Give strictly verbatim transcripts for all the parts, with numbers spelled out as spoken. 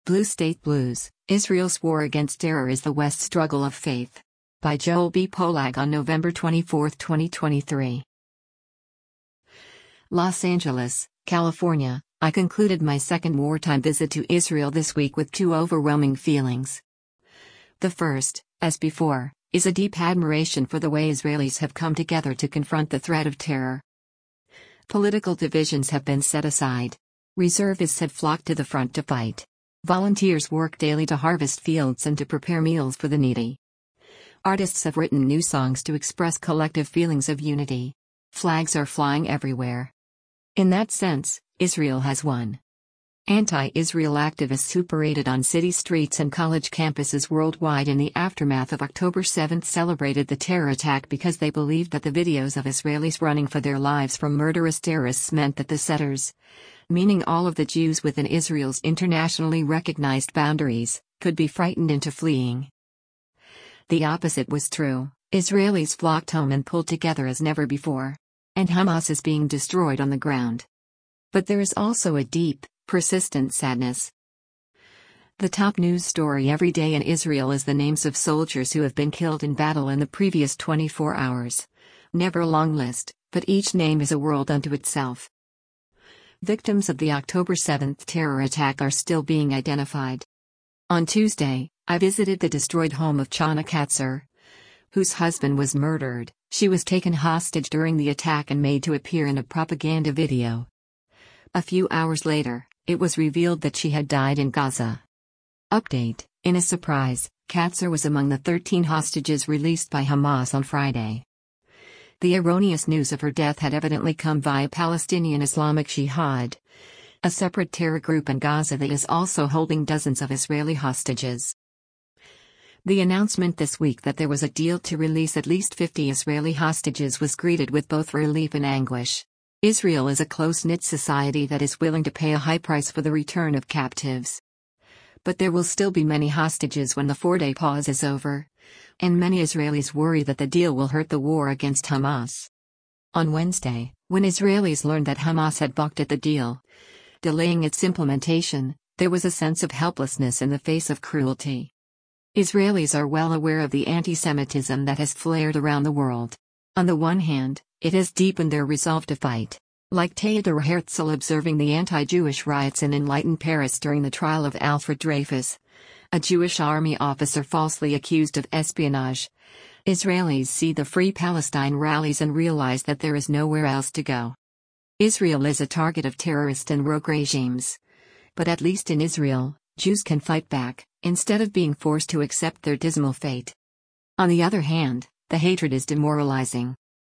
Blue State Blues, Israel's War Against Terror is the West's Struggle of Faith. By Joel B. Polag on November twenty-fourth, twenty twenty-three. Los Angeles, California. I concluded my second wartime visit to Israel this week with two overwhelming feelings. The first, as before, is a deep admiration for the way Israelis have come together to confront the threat of terror. Political divisions have been set aside. Reservists have flocked to the front to fight. Volunteers work daily to harvest fields and to prepare meals for the needy. Artists have written new songs to express collective feelings of unity. Flags are flying everywhere. In that sense, Israel has won. Anti-Israel activists who paraded on city streets and college campuses worldwide in the aftermath of October seventh celebrated the terror attack because they believed that the videos of Israelis running for their lives from murderous terrorists meant that the setters, meaning all of the Jews within Israel's internationally recognized boundaries, could be frightened into fleeing. The opposite was true. Israelis flocked home and pulled together as never before. And Hamas is being destroyed on the ground. But there is also a deep, persistent sadness. The top news story every day in Israel is the names of soldiers who have been killed in battle in the previous twenty-four hours. Never a long list, but each name is a world unto itself. Victims of the October seventh terror attack are still being identified. On Tuesday, I visited the destroyed home of Chana Katzer, whose husband was murdered. She was taken hostage during the attack and made to appear in a propaganda video. A few hours later, it was revealed that she had died in Gaza. Update: in a surprise, Katzer was among the thirteen hostages released by Hamas on Friday. The erroneous news of her death had evidently come via Palestinian Islamic Jihad, a separate terror group in Gaza that is also holding dozens of Israeli hostages. The announcement this week that there was a deal to release at least fifty Israeli hostages was greeted with both relief and anguish. Israel is a close-knit society that is willing to pay a high price for the return of captives. But there will still be many hostages when the four-day pause is over, and many Israelis worry that the deal will hurt the war against Hamas. On Wednesday, when Israelis learned that Hamas had balked at the deal, delaying its implementation, there was a sense of helplessness in the face of cruelty. Israelis are well aware of the anti-Semitism that has flared around the world. On the one hand, it has deepened their resolve to fight. Like Theodor Herzl observing the anti-Jewish riots in enlightened Paris during the trial of Alfred Dreyfus, a Jewish army officer falsely accused of espionage. Israelis see the Free Palestine rallies and realize that there is nowhere else to go. Israel is a target of terrorist and rogue regimes. But at least in Israel, Jews can fight back, instead of being forced to accept their dismal fate. On the other hand, the hatred is demoralizing.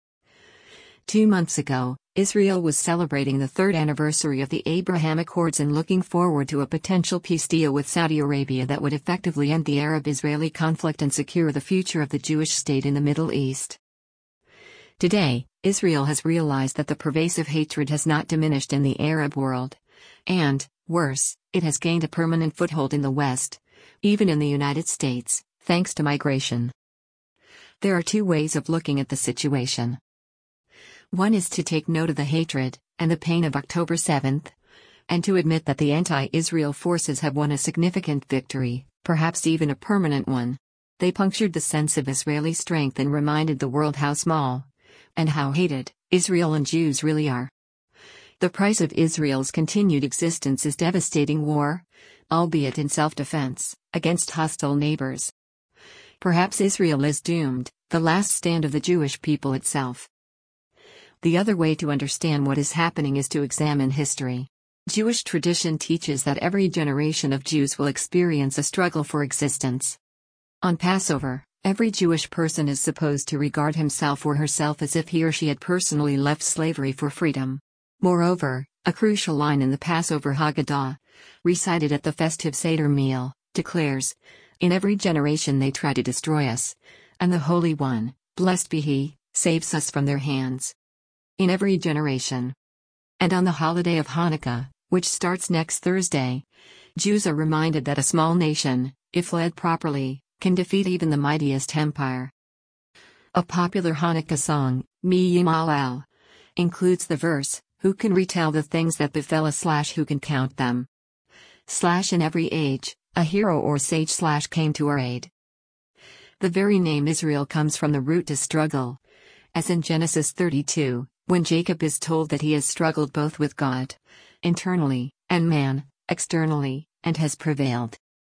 Two months ago, Israel was celebrating the third anniversary of the Abraham Accords and looking forward to a potential peace deal with Saudi Arabia that would effectively end the Arab-Israeli conflict and secure the future of the Jewish state in the Middle East. Today, Israel has realized that the pervasive hatred has not diminished in the Arab world. And, worse, it has gained a permanent foothold in the West, even in the United States, thanks to migration. There are two ways of looking at the situation. One is to take note of the hatred and the pain of October seventh, and to admit that the anti-Israel forces have won a significant victory, perhaps even a permanent one. They punctured the sense of Israeli strength and reminded the world how small, and how hated, Israel and Jews really are. The price of Israel's continued existence is devastating war, albeit in self-defense, against hostile neighbors. Perhaps Israel is doomed, the last stand of the Jewish people itself. The other way to understand what is happening is to examine history. Jewish tradition teaches that every generation of Jews will experience a struggle for existence. On Passover, every Jewish person is supposed to regard himself or herself as if he or she had personally left slavery for freedom. Moreover, a crucial line in the Passover Haggadah, recited at the festive Seder meal, declares, "In every generation they try to destroy us, and the Holy One, blessed be He, saves us from their hands." In every generation. And on the holiday of Hanukkah, which starts next Thursday, Jews are reminded that a small nation, if led properly, can defeat even the mightiest empire. A popular Hanukkah song, Mi Yimalel, includes the verse, "Who can retell the things that befell us slash who can count them?" slash in every age, a hero or sage slash came to our aid. The very name Israel comes from the root to struggle. As in Genesis thirty-two, when Jacob is told that he has struggled both with God, internally, and man, externally, and has prevailed.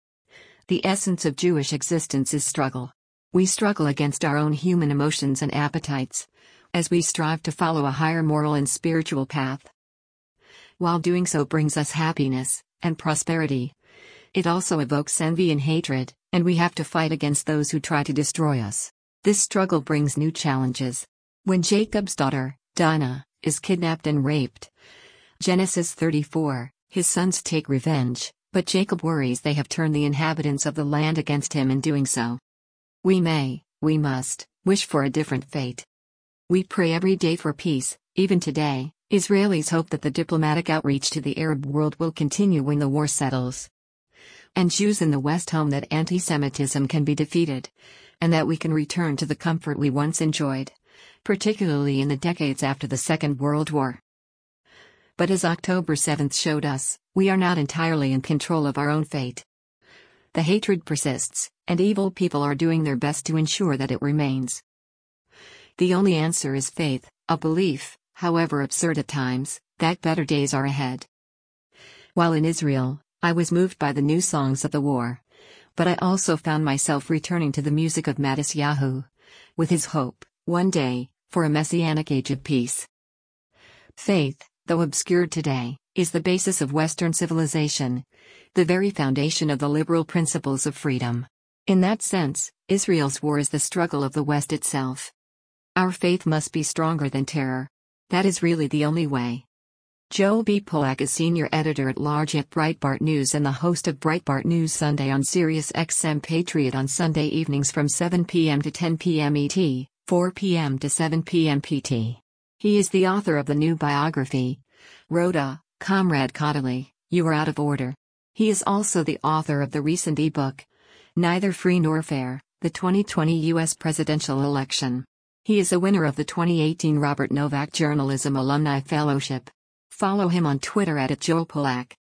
The essence of Jewish existence is struggle. We struggle against our own human emotions and appetites, as we strive to follow a higher moral and spiritual path. While doing so brings us happiness and prosperity, it also evokes envy and hatred, and we have to fight against those who try to destroy us. This struggle brings new challenges. When Jacob's daughter, Dinah, is kidnapped and raped, Genesis thirty-four, his sons take revenge, but Jacob worries they have turned the inhabitants of the land against him in doing so. We may, we must, wish for a different fate. We pray every day for peace. Even today, Israelis hope that the diplomatic outreach to the Arab world will continue when the war settles. And Jews in the West hope that anti-Semitism can be defeated, and that we can return to the comfort we once enjoyed, particularly in the decades after the Second World War. But as October seventh showed us, we are not entirely in control of our own fate. The hatred persists, and evil people are doing their best to ensure that it remains. The only answer is faith, a belief, however absurd at times, that better days are ahead. While in Israel, I was moved by the new songs of the war, but I also found myself returning to the music of Matisyahu, with his hope, one day, for a messianic age of peace. Faith, though obscured today, is the basis of Western civilization, the very foundation of the liberal principles of freedom. In that sense, Israel's war is the struggle of the West itself. Our faith must be stronger than terror. That is really the only way. Joel B. Pollack is senior editor-at-large at Breitbart News and the host of Breitbart News Sunday on Sirius X M Patriot on Sunday evenings from seven p m to ten p m E T, four p m to seven p m P T. He is the author of the new biography, Rhoda, Comrade Caudaly, You Are Out of Order. He is also the author of the recent e-book, Neither Free Nor Fair, the twenty twenty U S Presidential Election. He is a winner of the twenty eighteen Robert Novak Journalism Alumni Fellowship. Follow him on Twitter at Joel Pollack.